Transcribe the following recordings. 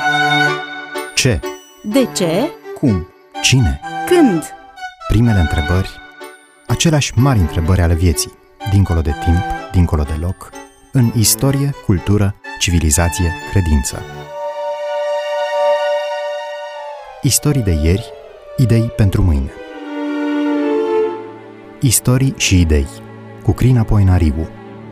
Ce? De ce? Cum? Cine? Când? Primele întrebări, aceleași mari întrebări ale vieții, dincolo de timp, dincolo de loc, în istorie, cultură, civilizație, credință. Istorii de ieri, idei pentru mâine. Istorii și idei, cu Crina Poenariu.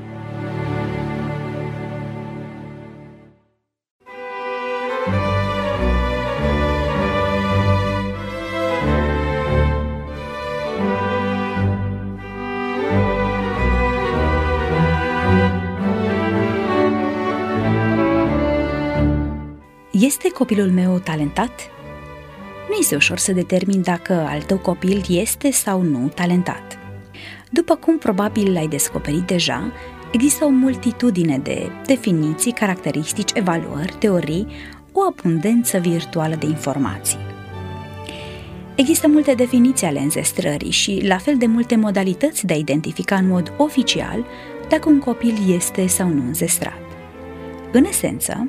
Este copilul meu talentat? Nu este ușor să determin dacă al tău copil este sau nu talentat. După cum probabil l-ai descoperit deja, există o multitudine de definiții, caracteristici, evaluări, teorii, o abundență virtuală de informații. Există multe definiții ale înzestrării și la fel de multe modalități de a identifica în mod oficial dacă un copil este sau nu înzestrat. În esență,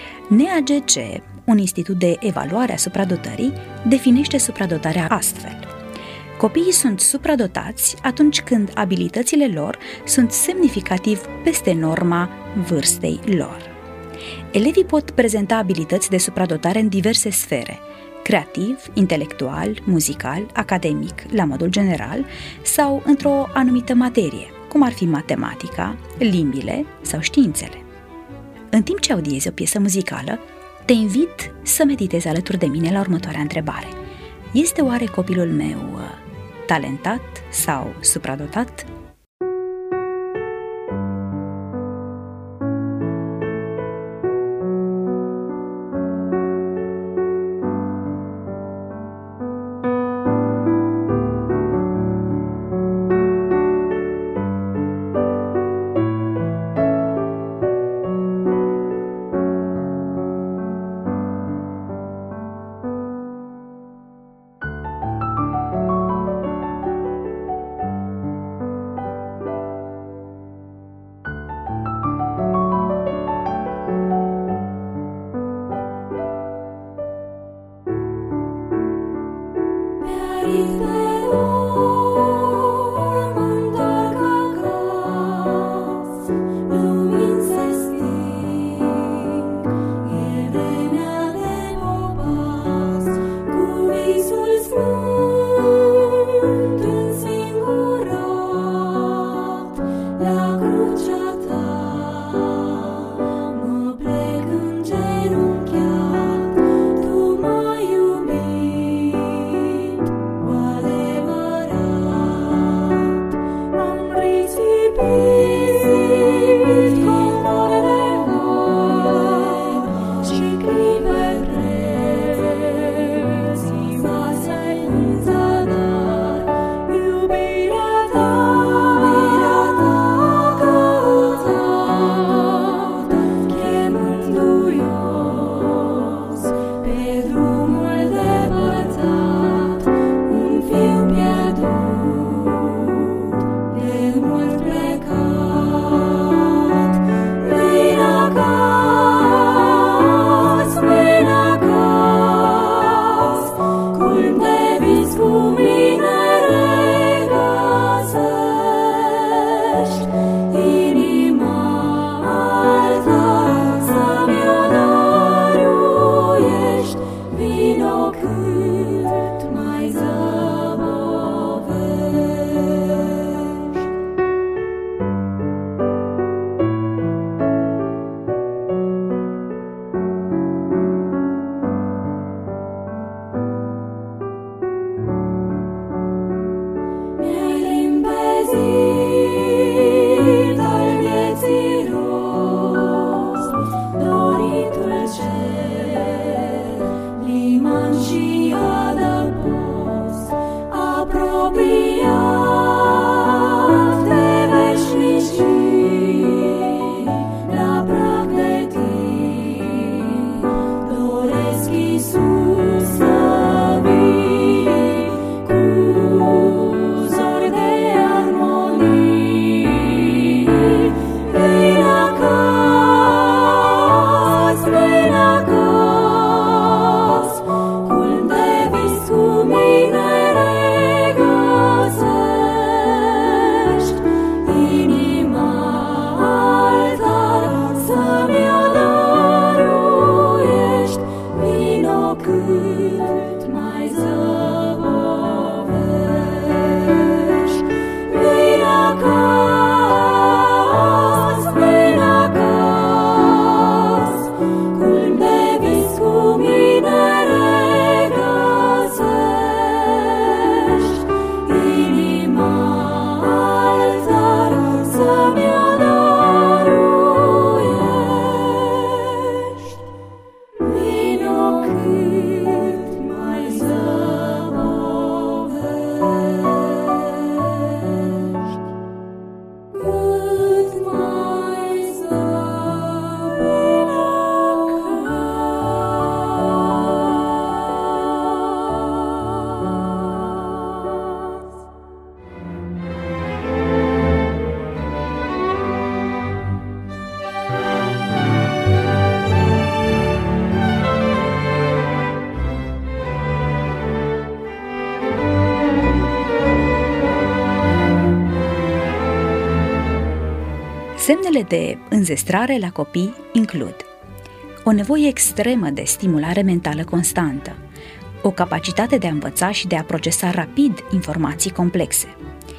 NEAGC, un institut de evaluare a supradotării, definește supradotarea astfel. Copiii sunt supradotați atunci când abilitățile lor sunt semnificativ peste norma vârstei lor. Elevii pot prezenta abilități de supradotare în diverse sfere: creativ, intelectual, muzical, academic, la modul general, sau într-o anumită materie, cum ar fi matematica, limbile sau științele. În timp ce audiezi o piesă muzicală, te invit să meditezi alături de mine la următoarea întrebare. Este oare copilul meu talentat sau supradotat? Liman și Semnele de înzestrare la copii includ o nevoie extremă de stimulare mentală constantă, o capacitate de a învăța și de a procesa rapid informații complexe,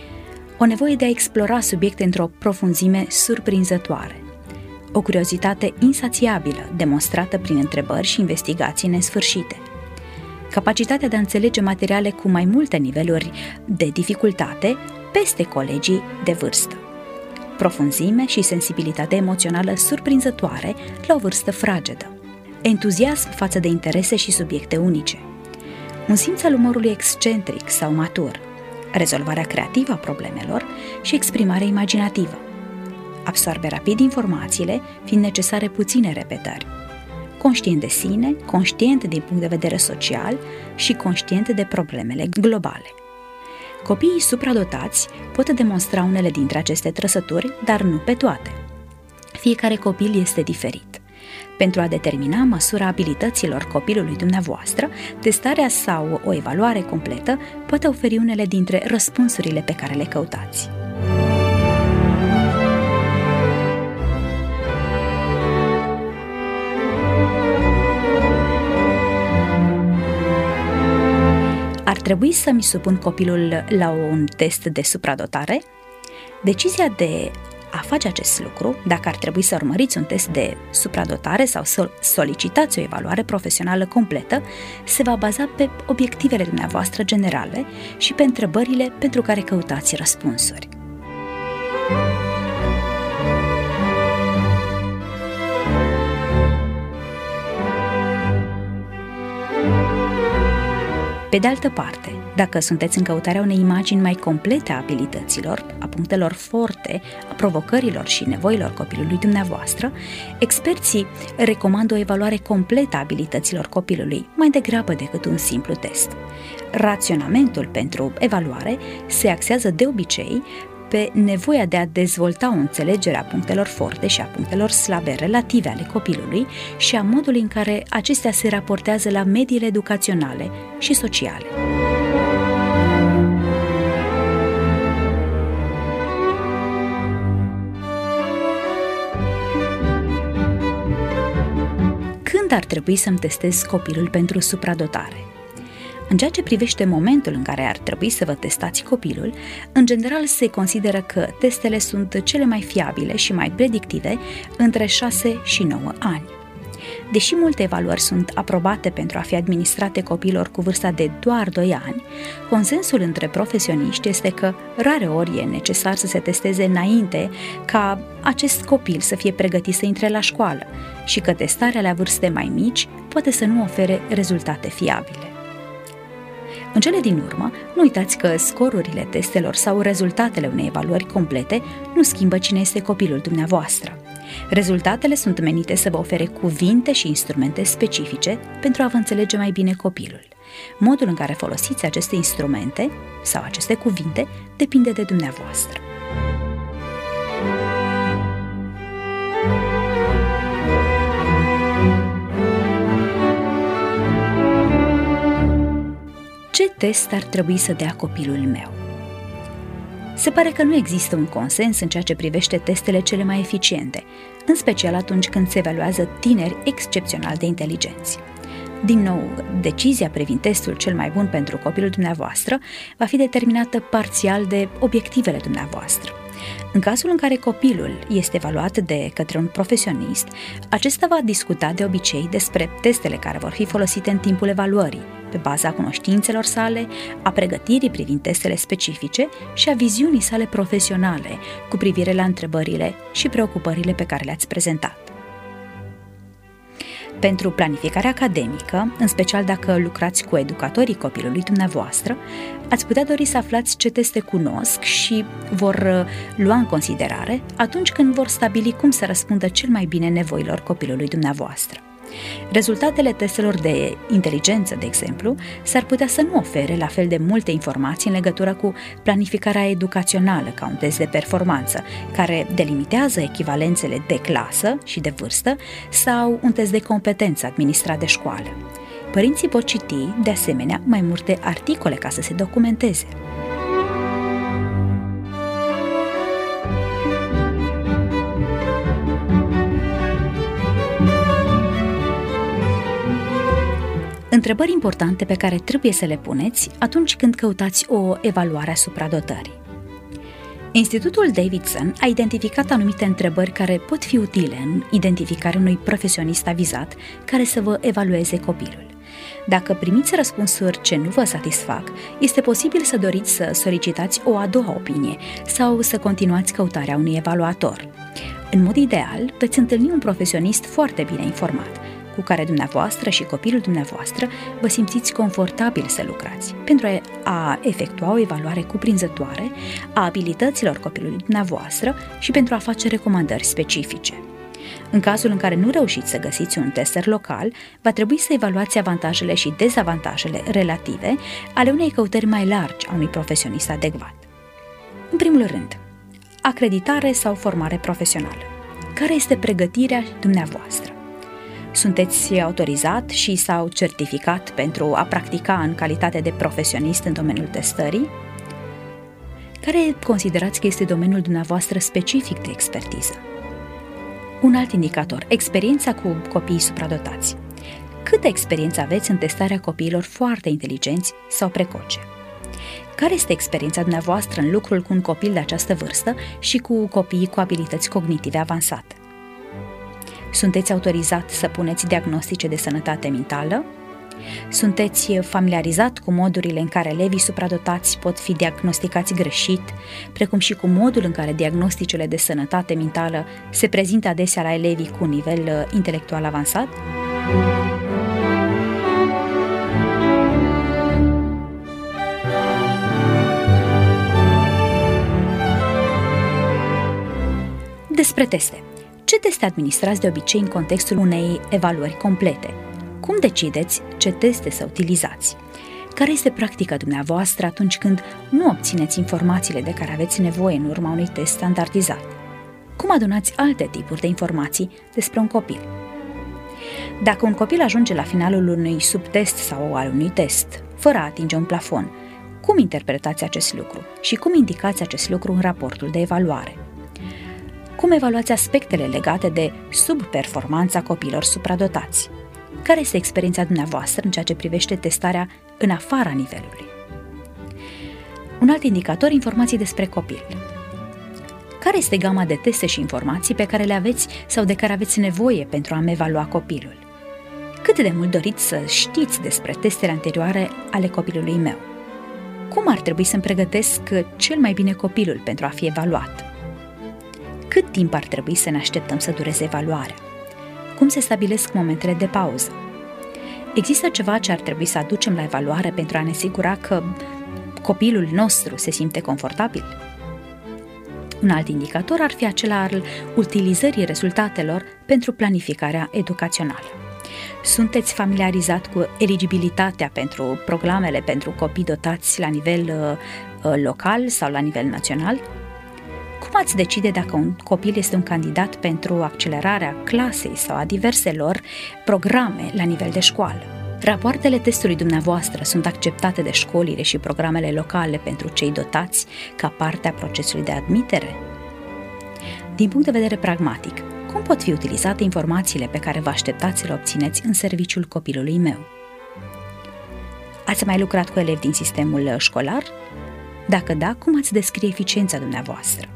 o nevoie de a explora subiecte într-o profunzime surprinzătoare, o curiozitate insațiabilă demonstrată prin întrebări și investigații nesfârșite, capacitatea de a înțelege materiale cu mai multe niveluri de dificultate peste colegii de vârstă, profunzime și sensibilitate emoțională surprinzătoare la o vârstă fragedă, entuziasm față de interese și subiecte unice, un simț al umorului excentric sau matur, rezolvarea creativă a problemelor și exprimarea imaginativă, absorbe rapid informațiile, fiind necesare puține repetări, conștient de sine, conștient din punct de vedere social și conștient de problemele globale. Copiii supradotați pot demonstra unele dintre aceste trăsături, dar nu pe toate. Fiecare copil este diferit. Pentru a determina măsura abilităților copilului dumneavoastră, testarea sau o evaluare completă poate oferi unele dintre răspunsurile pe care le căutați. Ar trebui să-mi supun copilul la un test de supradotare? Decizia de a face acest lucru, dacă ar trebui să urmăriți un test de supradotare sau să solicitați o evaluare profesională completă, se va baza pe obiectivele dumneavoastră generale și pe întrebările pentru care căutați răspunsuri. Pe de altă parte, dacă sunteți în căutarea unei imagini mai complete a abilităților, a punctelor forte, a provocărilor și nevoilor copilului dumneavoastră, experții recomandă o evaluare completă a abilităților copilului, mai degrabă decât un simplu test. Raționamentul pentru evaluare se axează de obicei pe nevoia de a dezvolta o înțelegere a punctelor forte și a punctelor slabe relative ale copilului și a modului în care acestea se raportează la mediile educaționale și sociale. Când ar trebui să-mi testez copilul pentru supradotare? În ceea ce privește momentul în care ar trebui să vă testați copilul, în general se consideră că testele sunt cele mai fiabile și mai predictive între 6 și 9 ani. Deși multe evaluări sunt aprobate pentru a fi administrate copiilor cu vârsta de doar 2 ani, consensul între profesioniști este că rareori e necesar să se testeze înainte ca acest copil să fie pregătit să intre la școală și că testarea la vârste mai mici poate să nu ofere rezultate fiabile. În cele din urmă, nu uitați că scorurile testelor sau rezultatele unei evaluări complete nu schimbă cine este copilul dumneavoastră. Rezultatele sunt menite să vă ofere cuvinte și instrumente specifice pentru a vă înțelege mai bine copilul. Modul în care folosiți aceste instrumente sau aceste cuvinte depinde de dumneavoastră. Ce test ar trebui să dea copilul meu? Se pare că nu există un consens în ceea ce privește testele cele mai eficiente, în special atunci când se evaluează tineri excepțional de inteligenți. Din nou, decizia privind testul cel mai bun pentru copilul dumneavoastră va fi determinată parțial de obiectivele dumneavoastră. În cazul în care copilul este evaluat de către un profesionist, acesta va discuta de obicei despre testele care vor fi folosite în timpul evaluării, pe baza cunoștințelor sale, a pregătirii privind testele specifice și a viziunii sale profesionale cu privire la întrebările și preocupările pe care le-ați prezentat. Pentru planificarea academică, în special dacă lucrați cu educatorii copilului dumneavoastră, ați putea dori să aflați ce teste cunosc și vor lua în considerare atunci când vor stabili cum să răspundă cel mai bine nevoilor copilului dumneavoastră. Rezultatele testelor de inteligență, de exemplu, s-ar putea să nu ofere la fel de multe informații în legătură cu planificarea educațională ca un test de performanță, care delimitează echivalențele de clasă și de vârstă, sau un test de competență administrat de școală. Părinții pot citi, de asemenea, mai multe articole ca să se documenteze. Întrebări importante pe care trebuie să le puneți atunci când căutați o evaluare asupra dotării. Institutul Davidson a identificat anumite întrebări care pot fi utile în identificarea unui profesionist avizat care să vă evalueze copilul. Dacă primiți răspunsuri ce nu vă satisfac, este posibil să doriți să solicitați o a doua opinie sau să continuați căutarea unui evaluator. În mod ideal, veți întâlni un profesionist foarte bine informat, cu care dumneavoastră și copilul dumneavoastră vă simțiți confortabil să lucrați, pentru a efectua o evaluare cuprinzătoare a abilităților copilului dumneavoastră și pentru a face recomandări specifice. În cazul în care nu reușiți să găsiți un tester local, va trebui să evaluați avantajele și dezavantajele relative ale unei căutări mai largi a unui profesionist adecvat. În primul rând, acreditare sau formare profesională. Care este pregătirea dumneavoastră? Sunteți autorizat și sau certificat pentru a practica în calitate de profesionist în domeniul testării? Care considerați că este domeniul dumneavoastră specific de expertiză? Un alt indicator, experiența cu copiii supradotați. Câtă experiență aveți în testarea copiilor foarte inteligenți sau precoce? Care este experiența dumneavoastră în lucrul cu un copil de această vârstă și cu copiii cu abilități cognitive avansate? Sunteți autorizat să puneți diagnostice de sănătate mentală? Sunteți familiarizat cu modurile în care elevii supradotați pot fi diagnosticați greșit, precum și cu modul în care diagnosticele de sănătate mentală se prezintă adesea la elevii cu un nivel intelectual avansat? Despre teste. Ce teste administrați de obicei în contextul unei evaluări complete? Cum decideți ce teste să utilizați? Care este practica dumneavoastră atunci când nu obțineți informațiile de care aveți nevoie în urma unui test standardizat? Cum adunați alte tipuri de informații despre un copil? Dacă un copil ajunge la finalul unui subtest sau al unui test, fără a atinge un plafon, cum interpretați acest lucru și cum indicați acest lucru în raportul de evaluare? Cum evaluați aspectele legate de subperformanța copiilor supradotați? Care este experiența dumneavoastră în ceea ce privește testarea în afara nivelului? Un alt indicator, informații despre copil. Care este gama de teste și informații pe care le aveți sau de care aveți nevoie pentru a-mi evalua copilul? Cât de mult doriți să știți despre testele anterioare ale copilului meu? Cum ar trebui să-mi pregătesc cel mai bine copilul pentru a fi evaluat? Cât timp ar trebui să ne așteptăm să dureze evaluarea? Cum se stabilesc momentele de pauză? Există ceva ce ar trebui să aducem la evaluare pentru a ne asigura că copilul nostru se simte confortabil? Un alt indicator ar fi acela al utilizării rezultatelor pentru planificarea educațională. Sunteți familiarizat cu eligibilitatea pentru programele pentru copii dotați la nivel local sau la nivel național? Cum ați decide dacă un copil este un candidat pentru accelerarea clasei sau a diverselor programe la nivel de școală? Rapoartele testului dumneavoastră sunt acceptate de școlile și programele locale pentru cei dotați ca parte a procesului de admitere? Din punct de vedere pragmatic, cum Cum pot fi utilizate informațiile pe care vă așteptați să le obțineți în serviciul copilului meu? Ați mai lucrat cu elevi din sistemul școlar? Dacă da, cum ați descrie eficiența dumneavoastră?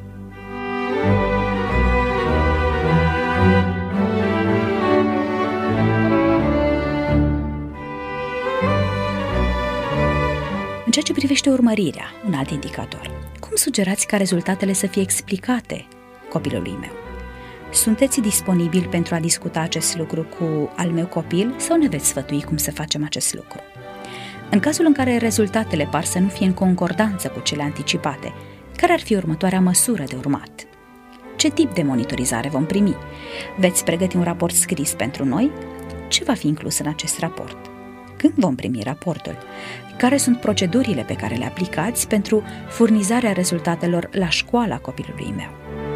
În ceea ce privește urmărirea, un alt indicator, cum sugerați ca rezultatele să fie explicate copilului meu? Sunteți disponibil pentru a discuta acest lucru cu al meu copil sau ne veți sfătui cum să facem acest lucru? În cazul în care rezultatele par să nu fie în concordanță cu cele anticipate, care ar fi următoarea măsură de urmat? Ce tip de monitorizare vom primi? Veți pregăti un raport scris pentru noi? Ce va fi inclus în acest raport? Când vom primi raportul? Care sunt procedurile pe care le aplicați pentru furnizarea rezultatelor la școala copilului meu?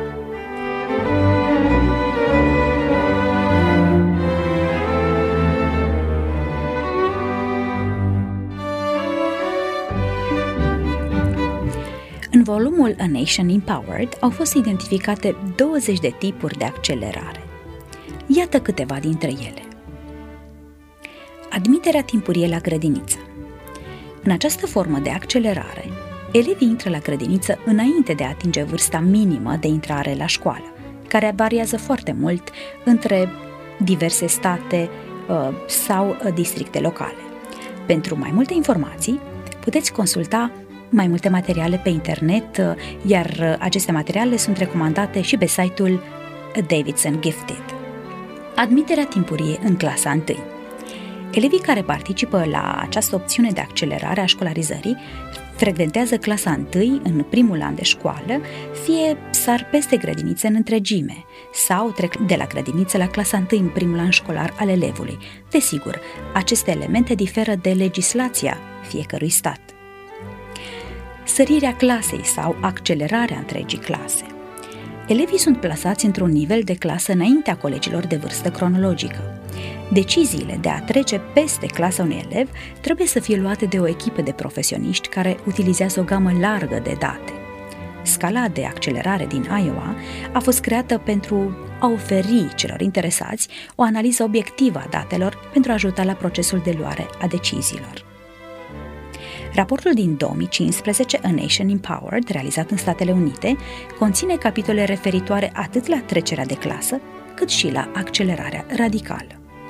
În volumul A Nation Empowered au fost identificate 20 de tipuri de accelerare. Iată câteva dintre ele. Admiterea timpurie la grădiniță. În această formă de accelerare, elevii intră la grădiniță înainte de a atinge vârsta minimă de intrare la școală, care variază foarte mult între diverse state sau districte locale. Pentru mai multe informații, puteți consulta mai multe materiale pe internet, iar aceste materiale sunt recomandate și pe site-ul Davidson Gifted. Admiterea timpurie în clasa 1. Elevii care participă la această opțiune de accelerare a școlarizării frecventează clasa 1 în primul an de școală, fie sar peste grădinițe în întregime sau trec de la grădiniță la clasa 1 în primul an școlar al elevului. Desigur, aceste elemente diferă de legislația fiecărui stat. Sărirea clasei sau accelerarea întregii clase. Elevii sunt plasați într-un nivel de clasă înaintea colegilor de vârstă cronologică. Deciziile de a trece peste clasa unui elev trebuie să fie luate de o echipă de profesioniști care utilizează o gamă largă de date. Scala de accelerare din Iowa a fost creată pentru a oferi celor interesați o analiză obiectivă a datelor pentru a ajuta la procesul de luare a deciziilor. Raportul din 2015, A Nation Empowered, realizat în Statele Unite, conține capitole referitoare atât la trecerea de clasă, cât și la accelerarea radicală.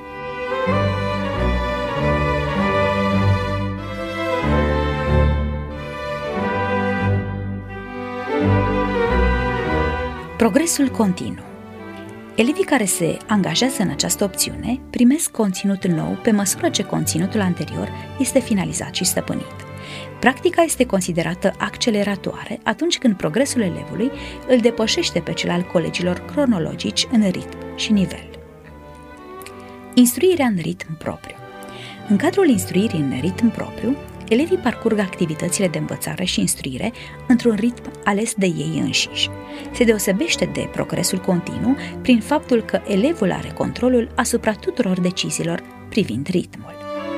Progresul continuu. Elevii care se angajează în această opțiune primesc conținut nou pe măsură ce conținutul anterior este finalizat și stăpânit. Practica este considerată acceleratoare atunci când progresul elevului îl depășește pe cel al colegilor cronologici în ritm și nivel. Instruirea în ritm propriu. În cadrul instruirii în ritm propriu, elevii parcurg activitățile de învățare și instruire într-un ritm ales de ei înșiși. Se deosebește de progresul continuu prin faptul că elevul are controlul asupra tuturor deciziilor privind ritmul.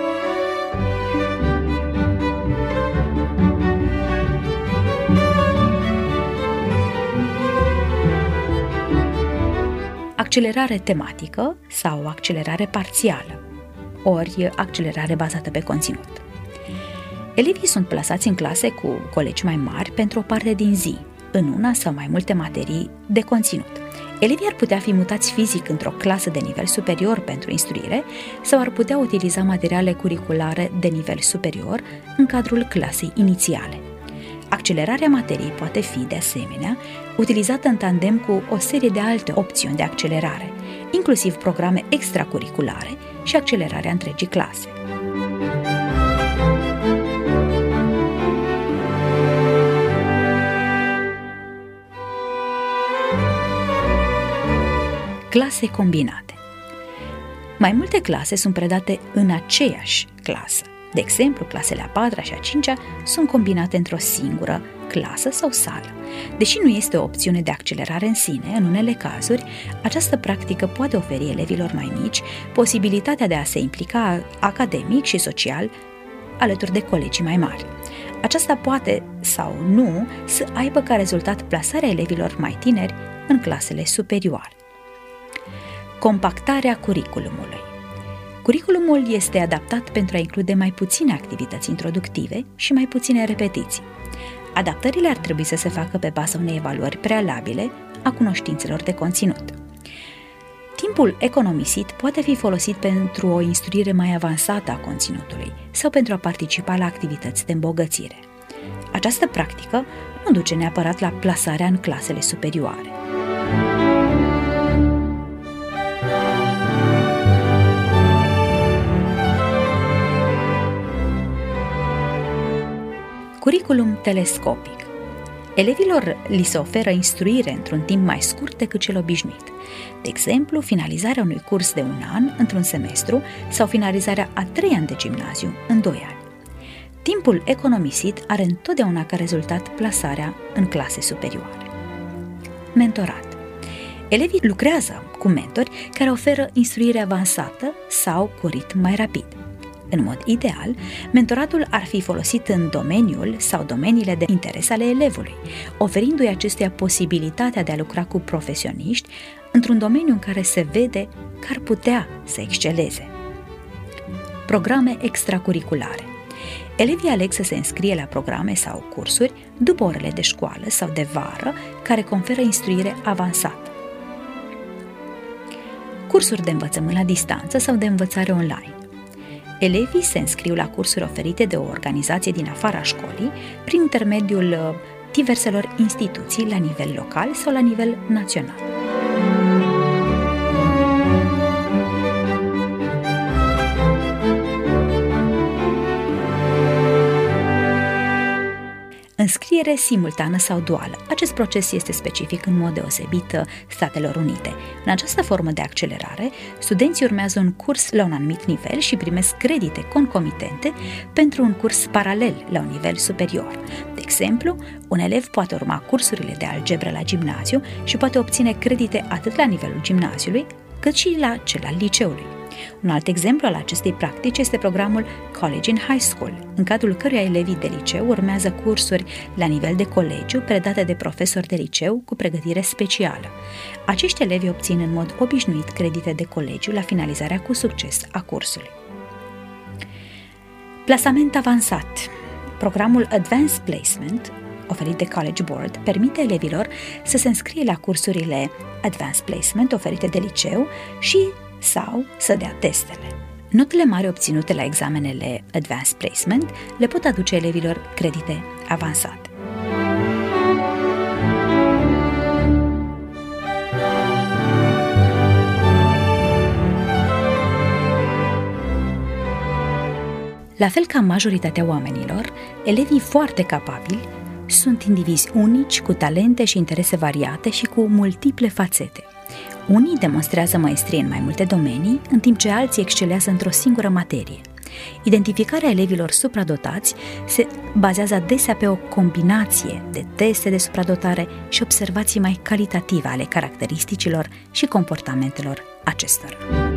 Accelerare tematică sau accelerare parțială, ori accelerare bazată pe conținut. Elevii sunt plasați în clase cu colegi mai mari pentru o parte din zi, în una sau mai multe materii de conținut. Elevii ar putea fi mutați fizic într-o clasă de nivel superior pentru instruire sau ar putea utiliza materiale curriculare de nivel superior în cadrul clasei inițiale. Accelerarea materiei poate fi, de asemenea, utilizată în tandem cu o serie de alte opțiuni de accelerare, inclusiv programe extracurriculare și accelerarea întregii clase. Clase combinate. Mai multe clase sunt predate în aceeași clasă. De exemplu, clasele a 4-a și a 5-a sunt combinate într-o singură clasă sau sală. Deși nu este o opțiune de accelerare în sine, în unele cazuri, această practică poate oferi elevilor mai mici posibilitatea de a se implica academic și social alături de colegii mai mari. Aceasta poate sau nu să aibă ca rezultat plasarea elevilor mai tineri în clasele superioare. Compactarea curiculumului. Curiculumul este adaptat pentru a include mai puține activități introductive și mai puține repetiții. Adaptările ar trebui să se facă pe baza unei evaluări prealabile a cunoștințelor de conținut. Timpul economisit poate fi folosit pentru o instruire mai avansată a conținutului sau pentru a participa la activități de îmbogățire. Această practică nu duce neapărat la plasarea în clasele superioare. Curriculum telescopic. Elevilor li se oferă instruire într-un timp mai scurt decât cel obișnuit. De exemplu, finalizarea unui curs de 1 an într-un semestru sau finalizarea a 3 ani de gimnaziu în 2 ani. Timpul economisit are întotdeauna ca rezultat plasarea în clase superioare. Mentorat. Elevii lucrează cu mentori care oferă instruire avansată sau cu ritm mai rapid. În mod ideal, mentoratul ar fi folosit în domeniul sau domeniile de interes ale elevului, oferindu-i acestuia posibilitatea de a lucra cu profesioniști într-un domeniu în care se vede că ar putea să exceleze. Programe extracurriculare. Elevii aleg să se înscrie la programe sau cursuri după orele de școală sau de vară care conferă instruire avansată. Cursuri de învățământ la distanță sau de învățare online. Elevii se înscriu la cursuri oferite de o organizație din afara școlii prin intermediul diverselor instituții la nivel local sau la nivel național. Înscriere simultană sau duală. Acest proces este specific în mod deosebit Statelor Unite. În această formă de accelerare, studenții urmează un curs la un anumit nivel și primesc credite concomitente pentru un curs paralel la un nivel superior. De exemplu, un elev poate urma cursurile de algebră la gimnaziu și poate obține credite atât la nivelul gimnaziului, cât și la cel al liceului. Un alt exemplu al acestei practici este programul College in High School, în cadrul căruia elevii de liceu urmează cursuri la nivel de colegiu predate de profesori de liceu cu pregătire specială. Acești elevi obțin în mod obișnuit credite de colegiu la finalizarea cu succes a cursului. Plasament avansat. Programul Advanced Placement, oferit de College Board, permite elevilor să se înscrie la cursurile Advanced Placement oferite de liceu sau să dea testele. Notele mari obținute la examenele Advanced Placement le pot aduce elevilor credite avansate. La fel ca majoritatea oamenilor, elevii foarte capabili sunt indivizi unici, cu talente și interese variate și cu multiple fațete. Unii demonstrează maestrie în mai multe domenii, în timp ce alții excelează într-o singură materie. Identificarea elevilor supradotați se bazează adesea pe o combinație de teste de supradotare și observații mai calitative ale caracteristicilor și comportamentelor acestora.